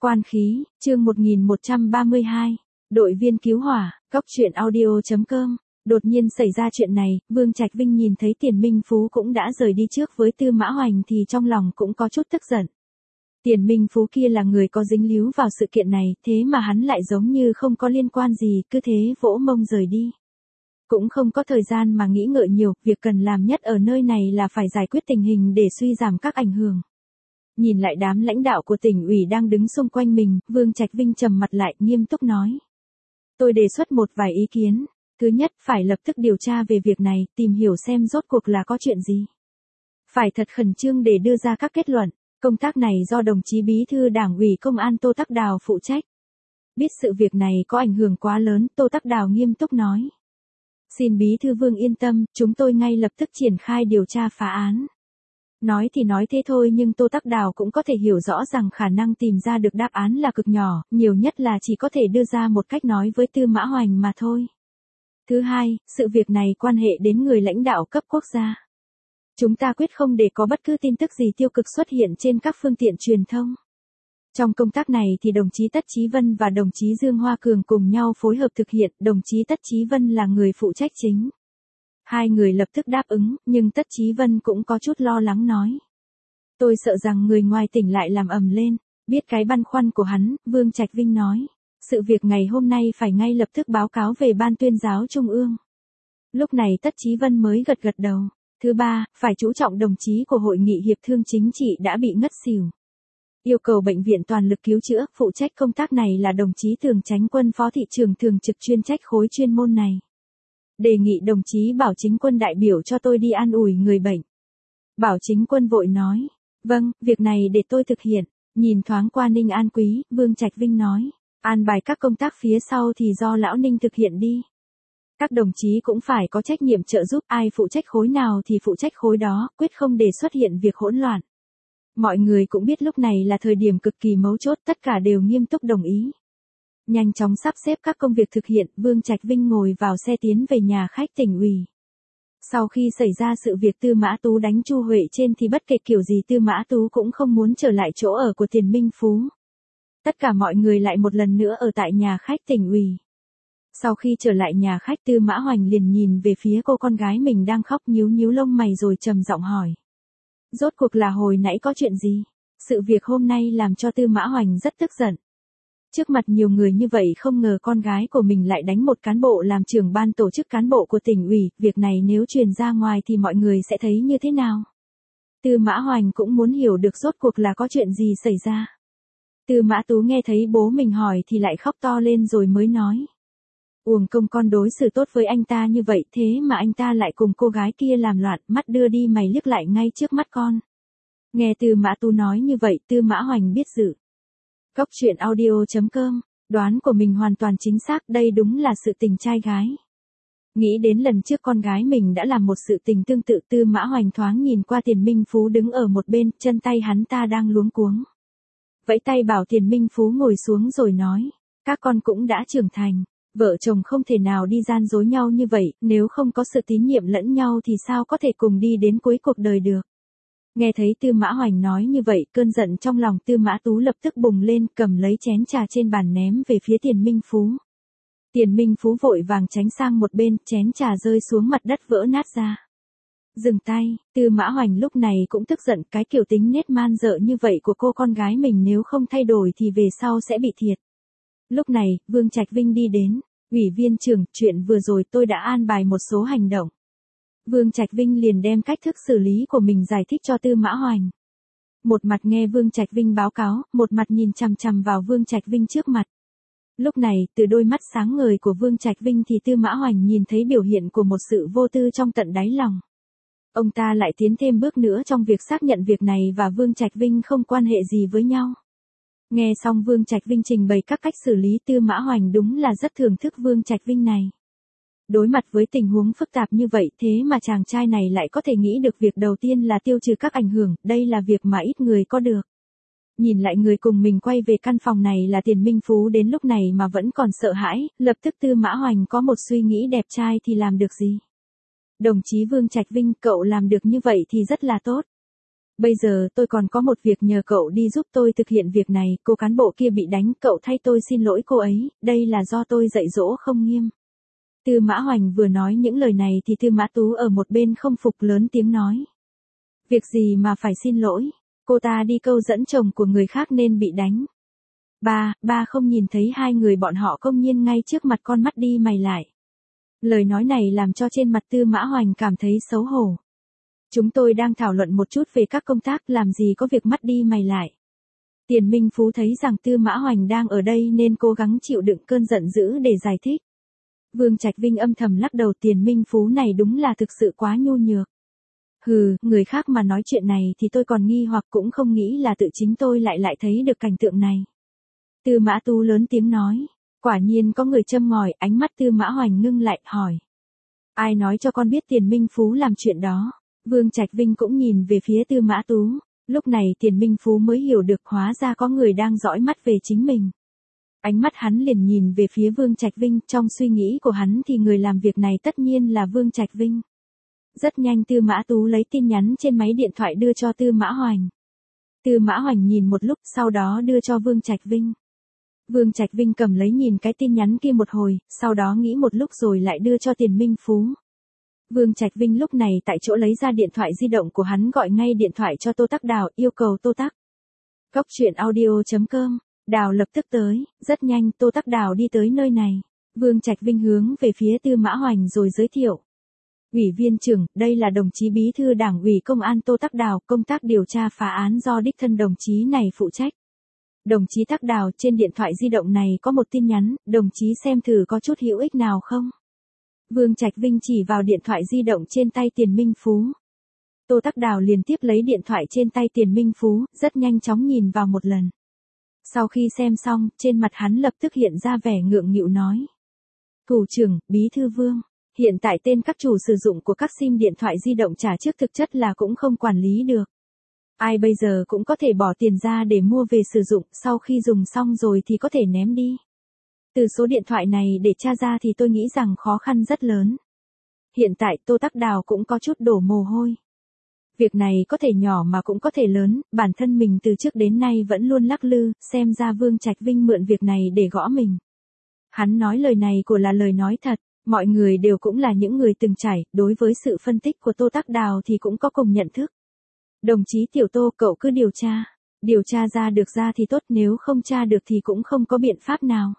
Quan khí, chương 1132, đội viên cứu hỏa, góc truyện audio.com. Đột nhiên xảy ra chuyện này, Vương Trạch Vinh nhìn thấy Tiền Minh Phú cũng đã rời đi trước với Tư Mã Hoành thì trong lòng cũng có chút tức giận. Tiền Minh Phú kia là người có dính líu vào sự kiện này, thế mà hắn lại giống như không có liên quan gì, cứ thế vỗ mông rời đi. Cũng không có thời gian mà nghĩ ngợi nhiều, việc cần làm nhất ở nơi này là phải giải quyết tình hình để suy giảm các ảnh hưởng. Nhìn lại đám lãnh đạo của tỉnh ủy đang đứng xung quanh mình, Vương Trạch Vinh trầm mặt lại, nghiêm túc nói. Tôi đề xuất một vài ý kiến. Thứ nhất, phải lập tức điều tra về việc này, tìm hiểu xem rốt cuộc là có chuyện gì. Phải thật khẩn trương để đưa ra các kết luận. Công tác này do đồng chí Bí thư Đảng ủy Công an Tô Tắc Đào phụ trách. Biết sự việc này có ảnh hưởng quá lớn, Tô Tắc Đào nghiêm túc nói. Xin Bí thư Vương yên tâm, chúng tôi ngay lập tức triển khai điều tra phá án. Nói thì nói thế thôi nhưng Tô Tắc Đào cũng có thể hiểu rõ rằng khả năng tìm ra được đáp án là cực nhỏ, nhiều nhất là chỉ có thể đưa ra một cách nói với Tư Mã Hoành mà thôi. Thứ hai, sự việc này quan hệ đến người lãnh đạo cấp quốc gia. Chúng ta quyết không để có bất cứ tin tức gì tiêu cực xuất hiện trên các phương tiện truyền thông. Trong công tác này thì đồng chí Tất Chí Vân và đồng chí Dương Hoa Cường cùng nhau phối hợp thực hiện, đồng chí Tất Chí Vân là người phụ trách chính. Hai người lập tức đáp ứng, nhưng Tất Chí Vân cũng có chút lo lắng nói. Tôi sợ rằng người ngoài tỉnh lại làm ầm lên, biết cái băn khoăn của hắn, Vương Trạch Vinh nói. Sự việc ngày hôm nay phải ngay lập tức báo cáo về Ban Tuyên giáo Trung ương. Lúc này Tất Chí Vân mới gật đầu. Thứ ba, phải chú trọng đồng chí của Hội nghị Hiệp thương Chính trị đã bị ngất xỉu. Yêu cầu bệnh viện toàn lực cứu chữa, phụ trách công tác này là đồng chí Thường Chánh Quân Phó thị trưởng thường trực chuyên trách khối chuyên môn này. Đề nghị đồng chí Bảo Chính Quân đại biểu cho tôi đi an ủi người bệnh. Bảo Chính Quân vội nói, vâng, việc này để tôi thực hiện. Nhìn thoáng qua Ninh An Quý, Vương Trạch Vinh nói, an bài các công tác phía sau thì do lão Ninh thực hiện đi. Các đồng chí cũng phải có trách nhiệm trợ giúp, ai phụ trách khối nào thì phụ trách khối đó, quyết không để xuất hiện việc hỗn loạn. Mọi người cũng biết lúc này là thời điểm cực kỳ mấu chốt, tất cả đều nghiêm túc đồng ý. Nhanh chóng sắp xếp các công việc thực hiện, Vương Trạch Vinh ngồi vào xe tiến về nhà khách tỉnh ủy. Sau khi xảy ra sự việc Tư Mã Tú đánh Chu Huệ trên thì bất kể kiểu gì Tư Mã Tú cũng không muốn trở lại chỗ ở của Tiền Minh Phú. Tất cả mọi người lại một lần nữa ở tại nhà khách tỉnh ủy. Sau khi trở lại nhà khách Tư Mã Hoành liền nhìn về phía cô con gái mình đang khóc nhíu nhíu lông mày rồi trầm giọng hỏi. Rốt cuộc là hồi nãy có chuyện gì? Sự việc hôm nay làm cho Tư Mã Hoành rất tức giận. Trước mặt nhiều người như vậy không ngờ con gái của mình lại đánh một cán bộ làm trưởng ban tổ chức cán bộ của tỉnh ủy, việc này nếu truyền ra ngoài thì mọi người sẽ thấy như thế nào? Tư Mã Hoành cũng muốn hiểu được rốt cuộc là có chuyện gì xảy ra. Tư Mã Tú nghe thấy bố mình hỏi thì lại khóc to lên rồi mới nói. Uổng công con đối xử tốt với anh ta như vậy thế mà anh ta lại cùng cô gái kia làm loạn, mắt đưa đi mày liếc lại ngay trước mắt con. Nghe Tư Mã Tú nói như vậy Tư Mã Hoành biết dự. Góc truyện audio.com, đoán của mình hoàn toàn chính xác, đây đúng là sự tình trai gái. Nghĩ đến lần trước con gái mình đã làm một sự tình tương tự Tư Mã Hoành thoáng nhìn qua Tiền Minh Phú đứng ở một bên, chân tay hắn ta đang luống cuống. Vẫy tay bảo Tiền Minh Phú ngồi xuống rồi nói, các con cũng đã trưởng thành. Vợ chồng không thể nào đi gian dối nhau như vậy, nếu không có sự tín nhiệm lẫn nhau thì sao có thể cùng đi đến cuối cuộc đời được. Nghe thấy Tư Mã Hoành nói như vậy, cơn giận trong lòng Tư Mã Tú lập tức bùng lên, cầm lấy chén trà trên bàn ném về phía Tiền Minh Phú. Tiền Minh Phú vội vàng tránh sang một bên, chén trà rơi xuống mặt đất vỡ nát ra. Dừng tay, Tư Mã Hoành lúc này cũng tức giận, cái kiểu tính nết man dợ như vậy của cô con gái mình nếu không thay đổi thì về sau sẽ bị thiệt. Lúc này, Vương Trạch Vinh đi đến, Ủy viên trưởng, chuyện vừa rồi tôi đã an bài một số hành động. Vương Trạch Vinh liền đem cách thức xử lý của mình giải thích cho Tư Mã Hoành. Một mặt nghe Vương Trạch Vinh báo cáo, một mặt nhìn chằm chằm vào Vương Trạch Vinh trước mặt. Lúc này, từ đôi mắt sáng ngời của Vương Trạch Vinh thì Tư Mã Hoành nhìn thấy biểu hiện của một sự vô tư trong tận đáy lòng. Ông ta lại tiến thêm bước nữa trong việc xác nhận việc này và Vương Trạch Vinh không quan hệ gì với nhau. Nghe xong Vương Trạch Vinh trình bày các cách xử lý Tư Mã Hoành đúng là rất thưởng thức Vương Trạch Vinh này. Đối mặt với tình huống phức tạp như vậy thế mà chàng trai này lại có thể nghĩ được việc đầu tiên là tiêu trừ các ảnh hưởng, đây là việc mà ít người có được. Nhìn lại người cùng mình quay về căn phòng này là Tiền Minh Phú đến lúc này mà vẫn còn sợ hãi, lập tức Tư Mã Hoành có một suy nghĩ đẹp trai thì làm được gì. Đồng chí Vương Trạch Vinh, cậu làm được như vậy thì rất là tốt. Bây giờ tôi còn có một việc nhờ cậu đi giúp tôi thực hiện việc này, cô cán bộ kia bị đánh, cậu thay tôi xin lỗi cô ấy, đây là do tôi dạy dỗ không nghiêm. Tư Mã Hoành vừa nói những lời này thì Tư Mã Tú ở một bên không phục lớn tiếng nói. Việc gì mà phải xin lỗi, cô ta đi câu dẫn chồng của người khác nên bị đánh. Ba không nhìn thấy hai người bọn họ công nhiên ngay trước mặt con mắt đi mày lại. Lời nói này làm cho trên mặt Tư Mã Hoành cảm thấy xấu hổ. Chúng tôi đang thảo luận một chút về các công tác, làm gì có việc mắt đi mày lại. Tiền Minh Phú thấy rằng Tư Mã Hoành đang ở đây nên cố gắng chịu đựng cơn giận dữ để giải thích. Vương Trạch Vinh âm thầm lắc đầu, Tiền Minh Phú này đúng là thực sự quá nhu nhược. Hừ, người khác mà nói chuyện này thì tôi còn nghi hoặc cũng không nghĩ là tự chính tôi lại thấy được cảnh tượng này. Tư Mã Tú lớn tiếng nói. Quả nhiên có người châm ngòi, ánh mắt Tư Mã Hoành ngưng lại, hỏi. Ai nói cho con biết Tiền Minh Phú làm chuyện đó? Vương Trạch Vinh cũng nhìn về phía Tư Mã Tú. Lúc này Tiền Minh Phú mới hiểu được hóa ra có người đang dõi mắt về chính mình. Ánh mắt hắn liền nhìn về phía Vương Trạch Vinh, trong suy nghĩ của hắn thì người làm việc này tất nhiên là Vương Trạch Vinh. Rất nhanh Tư Mã Tú lấy tin nhắn trên máy điện thoại đưa cho Tư Mã Hoành. Tư Mã Hoành nhìn một lúc sau đó đưa cho Vương Trạch Vinh. Vương Trạch Vinh cầm lấy nhìn cái tin nhắn kia một hồi, sau đó nghĩ một lúc rồi lại đưa cho Tiền Minh Phú. Vương Trạch Vinh lúc này tại chỗ lấy ra điện thoại di động của hắn gọi ngay điện thoại cho Tô Tắc Đào, yêu cầu Tô Tắc. Cốc truyện audio.com, Đào lập tức tới, rất nhanh Tô Tắc Đào đi tới nơi này. Vương Trạch Vinh hướng về phía Tư Mã Hoành rồi giới thiệu. Ủy viên trưởng, đây là đồng chí bí thư Đảng ủy Công an Tô Tắc Đào, công tác điều tra phá án do đích thân đồng chí này phụ trách. Đồng chí Tắc Đào, trên điện thoại di động này có một tin nhắn, đồng chí xem thử có chút hữu ích nào không? Vương Trạch Vinh chỉ vào điện thoại di động trên tay Tiền Minh Phú. Tô Tắc Đào liền tiếp lấy điện thoại trên tay Tiền Minh Phú, rất nhanh chóng nhìn vào một lần. Sau khi xem xong, trên mặt hắn lập tức hiện ra vẻ ngượng nghịu nói. Thủ trưởng, bí thư Vương, hiện tại tên các chủ sử dụng của các sim điện thoại di động trả trước thực chất là cũng không quản lý được. Ai bây giờ cũng có thể bỏ tiền ra để mua về sử dụng, sau khi dùng xong rồi thì có thể ném đi. Từ số điện thoại này để tra ra thì tôi nghĩ rằng khó khăn rất lớn. Hiện tại Tô Tắc Đào cũng có chút đổ mồ hôi. Việc này có thể nhỏ mà cũng có thể lớn, bản thân mình từ trước đến nay vẫn luôn lắc lư, xem ra Vương Trạch Vinh mượn việc này để gõ mình. Hắn nói lời này của là lời nói thật, mọi người đều cũng là những người từng trải, đối với sự phân tích của Tô Tắc Đào thì cũng có cùng nhận thức. Đồng chí Tiểu Tô, cậu cứ điều tra ra được ra thì tốt, nếu không tra được thì cũng không có biện pháp nào.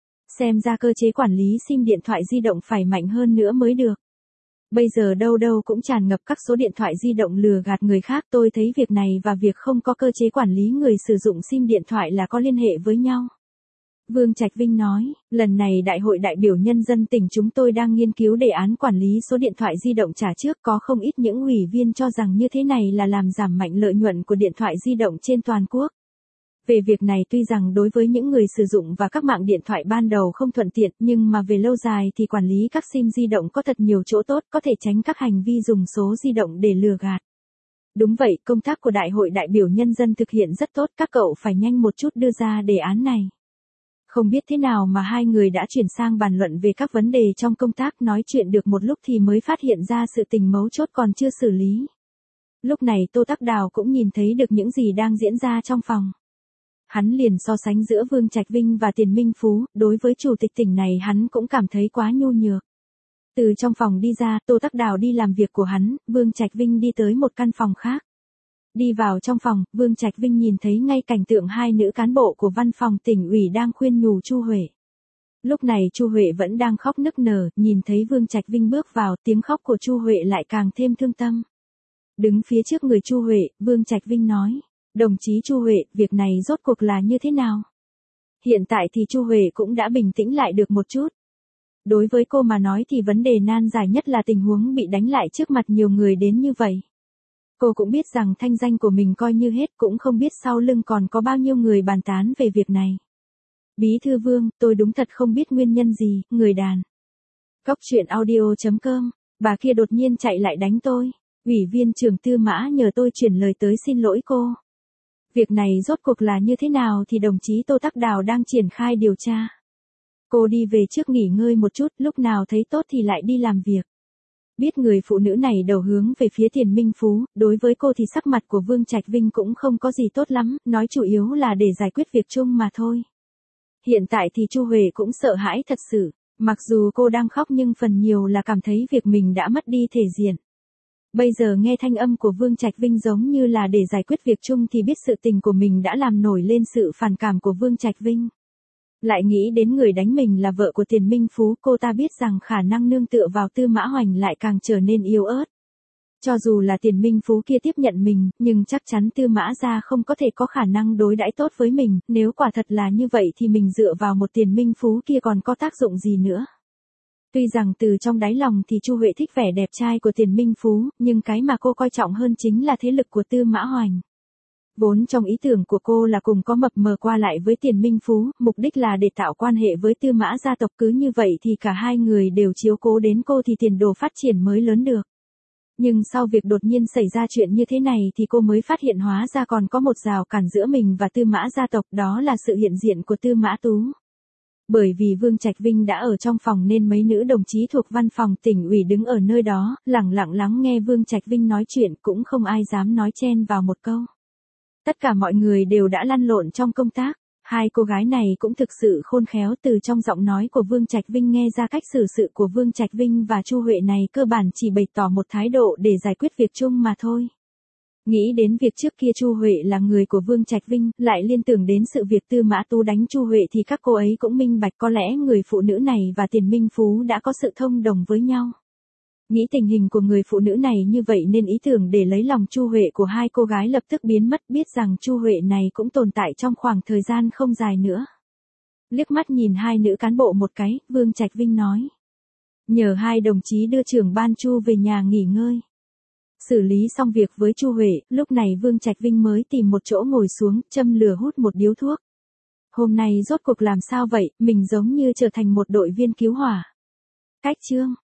Xem ra cơ chế quản lý sim điện thoại di động phải mạnh hơn nữa mới được. Bây giờ đâu đâu cũng tràn ngập các số điện thoại di động lừa gạt người khác, tôi thấy việc này và việc không có cơ chế quản lý người sử dụng sim điện thoại là có liên hệ với nhau. Vương Trạch Vinh nói, lần này Đại hội đại biểu nhân dân tỉnh chúng tôi đang nghiên cứu đề án quản lý số điện thoại di động trả trước, có không ít những ủy viên cho rằng như thế này là làm giảm mạnh lợi nhuận của điện thoại di động trên toàn quốc. Về việc này tuy rằng đối với những người sử dụng và các mạng điện thoại ban đầu không thuận tiện, nhưng mà về lâu dài thì quản lý các sim di động có thật nhiều chỗ tốt, có thể tránh các hành vi dùng số di động để lừa gạt. Đúng vậy, công tác của Đại hội đại biểu nhân dân thực hiện rất tốt, các cậu phải nhanh một chút đưa ra đề án này. Không biết thế nào mà hai người đã chuyển sang bàn luận về các vấn đề trong công tác, nói chuyện được một lúc thì mới phát hiện ra sự tình mấu chốt còn chưa xử lý. Lúc này Tô Tắc Đào cũng nhìn thấy được những gì đang diễn ra trong phòng. Hắn liền so sánh giữa Vương Trạch Vinh và Tiền Minh Phú, đối với chủ tịch tỉnh này hắn cũng cảm thấy quá nhu nhược. Từ trong phòng đi ra, Tô Tắc Đào đi làm việc của hắn, Vương Trạch Vinh đi tới một căn phòng khác. Đi vào trong phòng, Vương Trạch Vinh nhìn thấy ngay cảnh tượng hai nữ cán bộ của văn phòng tỉnh ủy đang khuyên nhủ Chu Huệ. Lúc này Chu Huệ vẫn đang khóc nức nở, nhìn thấy Vương Trạch Vinh bước vào, tiếng khóc của Chu Huệ lại càng thêm thương tâm. Đứng phía trước người Chu Huệ, Vương Trạch Vinh nói, đồng chí Chu Huệ, việc này rốt cuộc là như thế nào? Hiện tại thì Chu Huệ cũng đã bình tĩnh lại được một chút. Đối với cô mà nói thì vấn đề nan giải nhất là tình huống bị đánh lại trước mặt nhiều người đến như vậy. Cô cũng biết rằng thanh danh của mình coi như hết, cũng không biết sau lưng còn có bao nhiêu người bàn tán về việc này. Bí thư Vương, tôi đúng thật không biết nguyên nhân gì, người đàn. Cốc truyện audio.com, bà kia đột nhiên chạy lại đánh tôi. Ủy viên trưởng Tư Mã nhờ tôi chuyển lời tới xin lỗi cô. Việc này rốt cuộc là như thế nào thì đồng chí Tô Tắc Đào đang triển khai điều tra. Cô đi về trước nghỉ ngơi một chút, lúc nào thấy tốt thì lại đi làm việc. Biết người phụ nữ này đầu hướng về phía Tiền Minh Phú, đối với cô thì sắc mặt của Vương Trạch Vinh cũng không có gì tốt lắm, nói chủ yếu là để giải quyết việc chung mà thôi. Hiện tại thì Chu Huệ cũng sợ hãi thật sự, mặc dù cô đang khóc nhưng phần nhiều là cảm thấy việc mình đã mất đi thể diện. Bây giờ nghe thanh âm của Vương Trạch Vinh giống như là để giải quyết việc chung thì biết sự tình của mình đã làm nổi lên sự phản cảm của Vương Trạch Vinh. Lại nghĩ đến người đánh mình là vợ của Tiền Minh Phú, cô ta biết rằng khả năng nương tựa vào Tư Mã Hoành lại càng trở nên yếu ớt. Cho dù là Tiền Minh Phú kia tiếp nhận mình, nhưng chắc chắn Tư Mã gia không có thể có khả năng đối đãi tốt với mình, nếu quả thật là như vậy thì mình dựa vào một Tiền Minh Phú kia còn có tác dụng gì nữa. Tuy rằng từ trong đáy lòng thì Chu Huệ thích vẻ đẹp trai của Tiền Minh Phú, nhưng cái mà cô coi trọng hơn chính là thế lực của Tư Mã Hoành. Vốn trong ý tưởng của cô là cùng có mập mờ qua lại với Tiền Minh Phú, mục đích là để tạo quan hệ với Tư Mã gia tộc, cứ như vậy thì cả hai người đều chiếu cố đến cô thì tiền đồ phát triển mới lớn được. Nhưng sau việc đột nhiên xảy ra chuyện như thế này thì cô mới phát hiện hóa ra còn có một rào cản giữa mình và Tư Mã gia tộc, đó là sự hiện diện của Tư Mã Tú. Bởi vì Vương Trạch Vinh đã ở trong phòng nên mấy nữ đồng chí thuộc văn phòng tỉnh ủy đứng ở nơi đó, lẳng lặng lắng nghe Vương Trạch Vinh nói chuyện, cũng không ai dám nói chen vào một câu. Tất cả mọi người đều đã lăn lộn trong công tác, hai cô gái này cũng thực sự khôn khéo, từ trong giọng nói của Vương Trạch Vinh nghe ra cách xử sự của Vương Trạch Vinh và Chu Huệ này cơ bản chỉ bày tỏ một thái độ để giải quyết việc chung mà thôi. Nghĩ đến việc trước kia Chu Huệ là người của Vương Trạch Vinh, lại liên tưởng đến sự việc Tư Mã Tú đánh Chu Huệ thì các cô ấy cũng minh bạch có lẽ người phụ nữ này và Tiền Minh Phú đã có sự thông đồng với nhau. Nghĩ tình hình của người phụ nữ này như vậy nên ý tưởng để lấy lòng Chu Huệ của hai cô gái lập tức biến mất, biết rằng Chu Huệ này cũng tồn tại trong khoảng thời gian không dài nữa. Liếc mắt nhìn hai nữ cán bộ một cái, Vương Trạch Vinh nói: nhờ hai đồng chí đưa trưởng ban Chu về nhà nghỉ ngơi. Xử lý xong việc với Chu Huệ, lúc này Vương Trạch Vinh mới tìm một chỗ ngồi xuống, châm lửa hút một điếu thuốc. Hôm nay rốt cuộc làm sao vậy, mình giống như trở thành một đội viên cứu hỏa. Cách chương